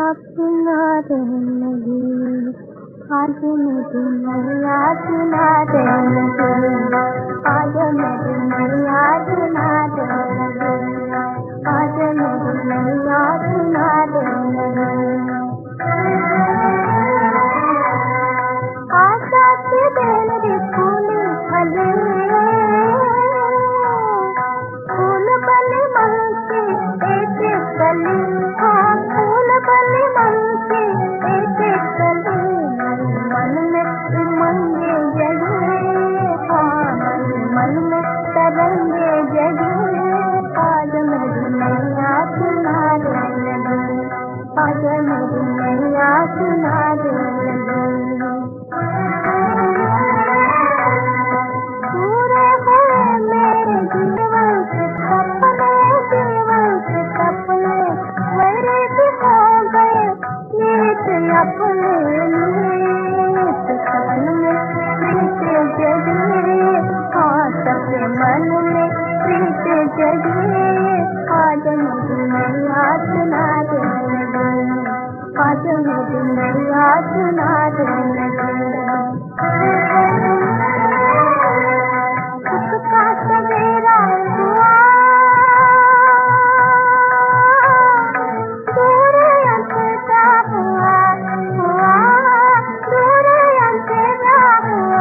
अपना रहने लगी, आज मेरी नैया सुना देने लगी, आज मेरी नैया सुना देने लगी, आज मेरी नैया सुना देने लगी। आशा के बेल फूल फले, फूल बने मन के एक कली, हाँ फूल बने मन के एक कली, मन में उमंगे जगे, हाँ मन में तरंगे जगे, आज मेरी नैया सुना देने लगी, आज मेरी नैया सुना देने लगी। पूरे हुए मेरे जीवन के सपने, जीवन के सपने मेरे भी हो गए नीत अपने, नीत सपन में प्रीत जगे, हाँ सबके मन में प्रीत जगे, आज मेरी नैया सुना देने लगी, आज मेरी नैया सुना देने लगी। उसका सवेरा हुआ, दूर अंधेरा हुआ, दूर अंधेरा हुआ,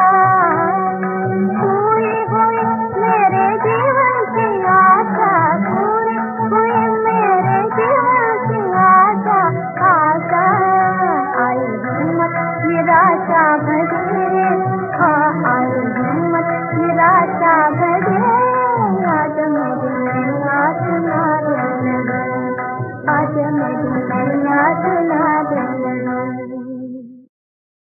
पूरी हुई मेरे जीवन की आशा, पूरी हुई मेरे जीवन की आशा, आशा आई हिम्मत निराशा भरे, हाँ आई हिम्मत निराशा भरे, आज मेरी नैया सुना देने लगी, आज मेरी नैया